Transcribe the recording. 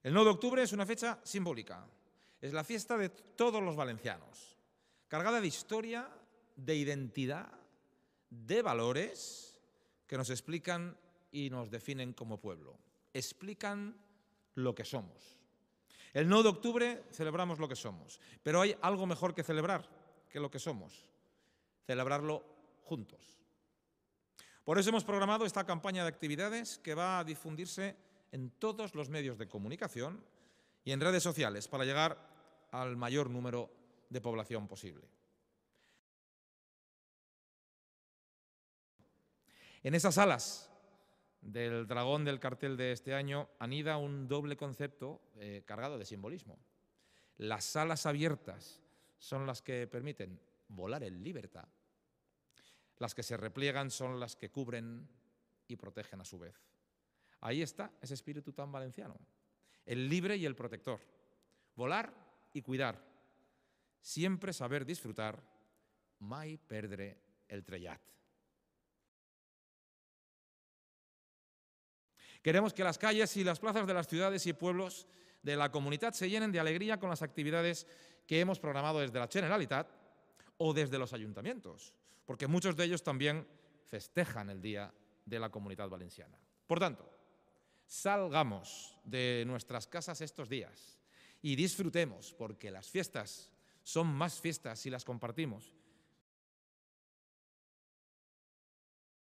El 9 de octubre es una fecha simbólica. Es la fiesta de todos los valencianos, cargada de historia, de identidad, de valores que nos explican y nos definen como pueblo. Explican lo que somos. El 9 de octubre celebramos lo que somos, pero hay algo mejor que celebrar que lo que somos, celebrarlo juntos. Por eso hemos programado esta campaña de actividades que va a difundirse en todos los medios de comunicación y en redes sociales para llegar al mayor número de población posible. En esas alas del dragón del cartel de este año anida un doble concepto cargado de simbolismo. Las alas abiertas son las que permiten volar en libertad. Las que se repliegan son las que cubren y protegen a su vez. Ahí está ese espíritu tan valenciano, el libre y el protector. Volar y cuidar, siempre saber disfrutar, mai perdre el trellat. Queremos que las calles y las plazas de las ciudades y pueblos de la comunidad se llenen de alegría con las actividades que hemos programado desde la Generalitat o desde los ayuntamientos, porque muchos de ellos también festejan el Día de la Comunidad Valenciana. Por tanto, salgamos de nuestras casas estos días y disfrutemos, porque las fiestas son más fiestas si las compartimos